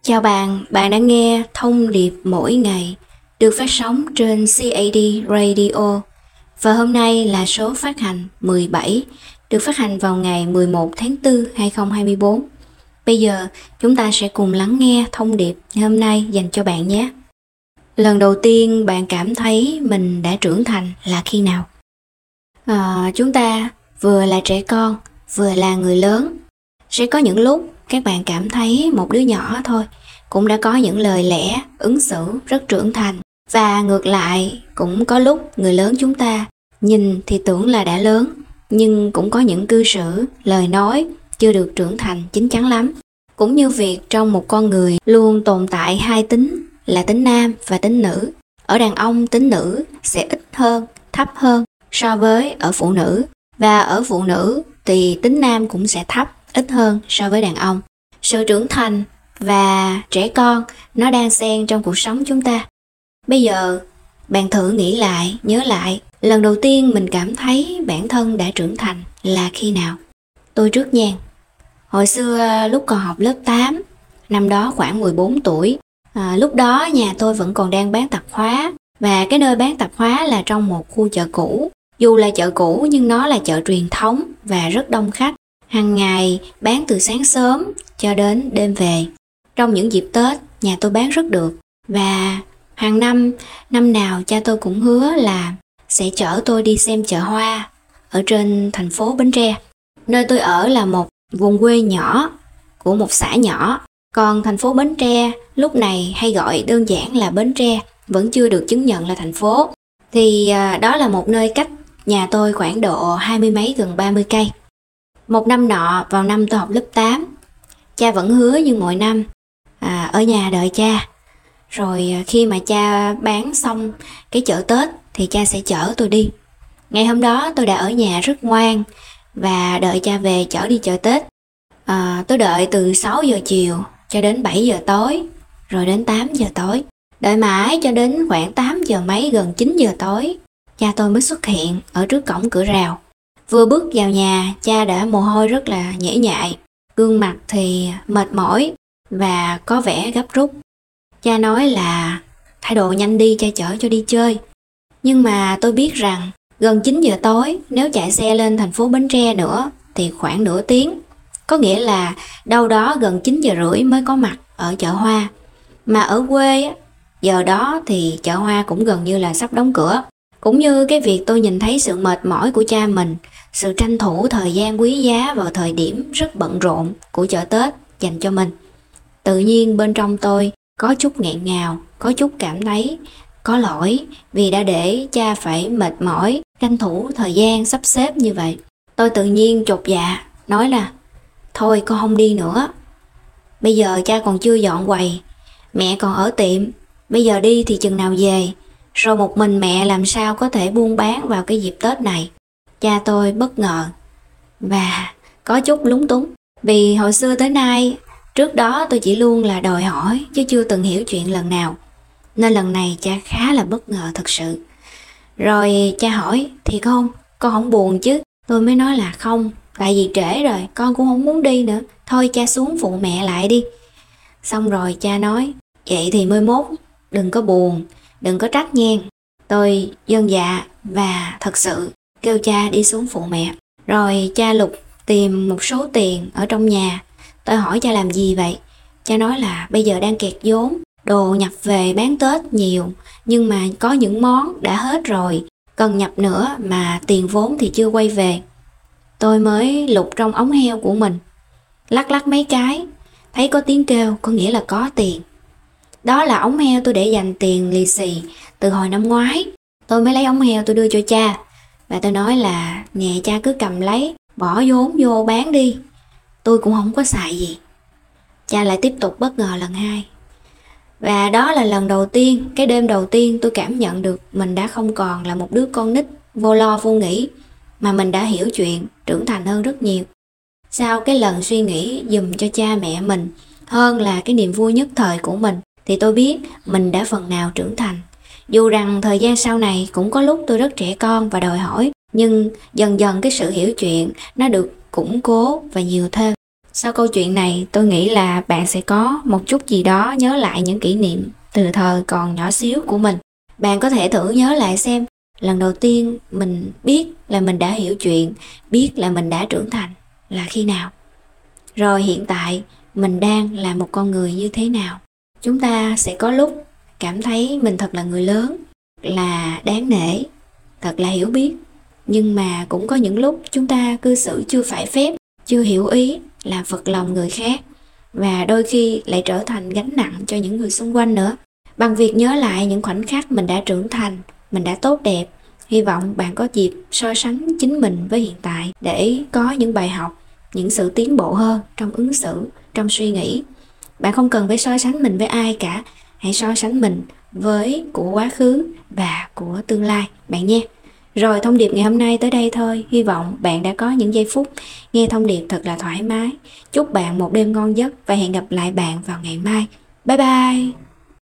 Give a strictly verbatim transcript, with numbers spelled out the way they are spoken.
Chào bạn, bạn đã nghe Thông điệp mỗi ngày được phát sóng trên xê a đê Radio và hôm nay là số phát hành mười bảy, được phát hành vào ngày mười một tháng tư hai không hai tư. Bây giờ chúng ta sẽ cùng lắng nghe thông điệp hôm nay dành cho bạn nhé. Lần đầu tiên bạn cảm thấy mình đã trưởng thành là khi nào? À, chúng ta vừa là trẻ con, vừa là người lớn. Sẽ có những lúc các bạn cảm thấy một đứa nhỏ thôi cũng đã có những lời lẽ, ứng xử rất trưởng thành. Và ngược lại, cũng có lúc người lớn chúng ta nhìn thì tưởng là đã lớn, nhưng cũng có những cư xử, lời nói chưa được trưởng thành chín chắn lắm. Cũng như việc trong một con người luôn tồn tại hai tính là tính nam và tính nữ. Ở đàn ông tính nữ sẽ ít hơn, thấp hơn so với ở phụ nữ. Và ở phụ nữ thì tính nam cũng sẽ thấp, ít hơn so với đàn ông. Sự trưởng thành và trẻ con nó đang xen trong cuộc sống chúng ta. Bây giờ bạn thử nghĩ lại, nhớ lại lần đầu tiên mình cảm thấy bản thân đã trưởng thành là khi nào? Tôi trước nha. Hồi xưa lúc còn học lớp tám, năm đó khoảng mười bốn tuổi, à, lúc đó nhà tôi vẫn còn đang bán tạp hóa, và cái nơi bán tạp hóa là trong một khu chợ cũ. Dù là chợ cũ nhưng nó là chợ truyền thống và rất đông khách. Hàng ngày bán từ sáng sớm cho đến đêm về. Trong những dịp Tết, nhà tôi bán rất được. Và hàng năm, năm nào cha tôi cũng hứa là sẽ chở tôi đi xem chợ hoa ở trên thành phố Bến Tre. Nơi tôi ở là một vùng quê nhỏ của một xã nhỏ. Còn thành phố Bến Tre lúc này hay gọi đơn giản là Bến Tre, vẫn chưa được chứng nhận là thành phố. Thì à, đó là một nơi cách nhà tôi khoảng độ hai mươi mấy, gần ba mươi cây. Một năm nọ, vào năm tôi học lớp tám, cha vẫn hứa như mọi năm à, ở nhà đợi cha. Rồi khi mà cha bán xong cái chợ Tết thì cha sẽ chở tôi đi. Ngày hôm đó tôi đã ở nhà rất ngoan và đợi cha về chở đi chợ Tết. À, tôi đợi từ sáu giờ chiều cho đến bảy giờ tối, rồi đến tám giờ tối. Đợi mãi cho đến khoảng tám giờ mấy, gần chín giờ tối, cha tôi mới xuất hiện ở trước cổng cửa rào. Vừa bước vào nhà, cha đã mồ hôi rất là nhễ nhại, gương mặt thì mệt mỏi và có vẻ gấp rút. Cha nói là thay đồ nhanh đi, cha chở cho đi chơi. Nhưng mà tôi biết rằng gần chín giờ tối, nếu chạy xe lên thành phố Bến Tre nữa thì khoảng nửa tiếng. Có nghĩa là đâu đó gần chín giờ rưỡi mới có mặt ở chợ hoa. Mà ở quê, giờ đó thì chợ hoa cũng gần như là sắp đóng cửa. Cũng như cái việc tôi nhìn thấy sự mệt mỏi của cha mình, sự tranh thủ thời gian quý giá vào thời điểm rất bận rộn của chợ Tết dành cho mình. Tự nhiên bên trong tôi có chút nghẹn ngào, có chút cảm thấy có lỗi vì đã để cha phải mệt mỏi, tranh thủ thời gian sắp xếp như vậy. Tôi tự nhiên chột dạ, nói là thôi con không đi nữa. Bây giờ cha còn chưa dọn quầy, mẹ còn ở tiệm, bây giờ đi thì chừng nào về, rồi một mình mẹ làm sao có thể buôn bán vào cái dịp Tết này. Cha tôi bất ngờ và có chút lúng túng, vì hồi xưa tới nay, trước đó tôi chỉ luôn là đòi hỏi chứ chưa từng hiểu chuyện lần nào. Nên lần này cha khá là bất ngờ thật sự. Rồi cha hỏi, thì không, con không buồn chứ? Tôi mới nói là không, tại vì trễ rồi, con cũng không muốn đi nữa. Thôi cha xuống phụ mẹ lại đi. Xong rồi cha nói, vậy thì mai mốt đừng có buồn, đừng có trách nha. Tôi vâng dạ và thật sự kêu cha đi xuống phụ mẹ. Rồi cha lục tìm một số tiền ở trong nhà. Tôi hỏi cha làm gì vậy? Cha nói là bây giờ đang kẹt vốn, đồ nhập về bán Tết nhiều, nhưng mà có những món đã hết rồi, cần nhập nữa mà tiền vốn thì chưa quay về. Tôi mới lục trong ống heo của mình, lắc lắc mấy cái, thấy có tiếng kêu, có nghĩa là có tiền. Đó là ống heo tôi để dành tiền lì xì từ hồi năm ngoái. Tôi mới lấy ống heo tôi đưa cho cha, và tôi nói là nè cha cứ cầm lấy, bỏ vốn vô bán đi, tôi cũng không có xài gì. Cha lại tiếp tục bất ngờ lần hai. Và đó là lần đầu tiên, cái đêm đầu tiên tôi cảm nhận được mình đã không còn là một đứa con nít vô lo vô nghĩ, mà mình đã hiểu chuyện, trưởng thành hơn rất nhiều. Sau cái lần suy nghĩ giùm cho cha mẹ mình hơn là cái niềm vui nhất thời của mình, thì tôi biết mình đã phần nào trưởng thành. Dù rằng thời gian sau này cũng có lúc tôi rất trẻ con và đòi hỏi, nhưng dần dần cái sự hiểu chuyện nó được củng cố và nhiều thêm. Sau câu chuyện này, tôi nghĩ là bạn sẽ có một chút gì đó nhớ lại những kỷ niệm từ thời còn nhỏ xíu của mình. Bạn có thể thử nhớ lại xem lần đầu tiên mình biết là mình đã hiểu chuyện, biết là mình đã trưởng thành là khi nào. Rồi hiện tại mình đang là một con người như thế nào. Chúng ta sẽ có lúc cảm thấy mình thật là người lớn, là đáng nể, thật là hiểu biết. Nhưng mà cũng có những lúc chúng ta cư xử chưa phải phép, chưa hiểu ý, làm phật lòng người khác, và đôi khi lại trở thành gánh nặng cho những người xung quanh nữa. Bằng việc nhớ lại những khoảnh khắc mình đã trưởng thành, mình đã tốt đẹp, hy vọng bạn có dịp so sánh chính mình với hiện tại để có những bài học, những sự tiến bộ hơn trong ứng xử, trong suy nghĩ. Bạn không cần phải so sánh mình với ai cả, hãy so sánh mình với của quá khứ và của tương lai bạn nhé. Rồi thông điệp ngày hôm nay tới đây thôi, hy vọng bạn đã có những giây phút nghe thông điệp thật là thoải mái. Chúc bạn một đêm ngon giấc và hẹn gặp lại bạn vào ngày mai. Bye bye!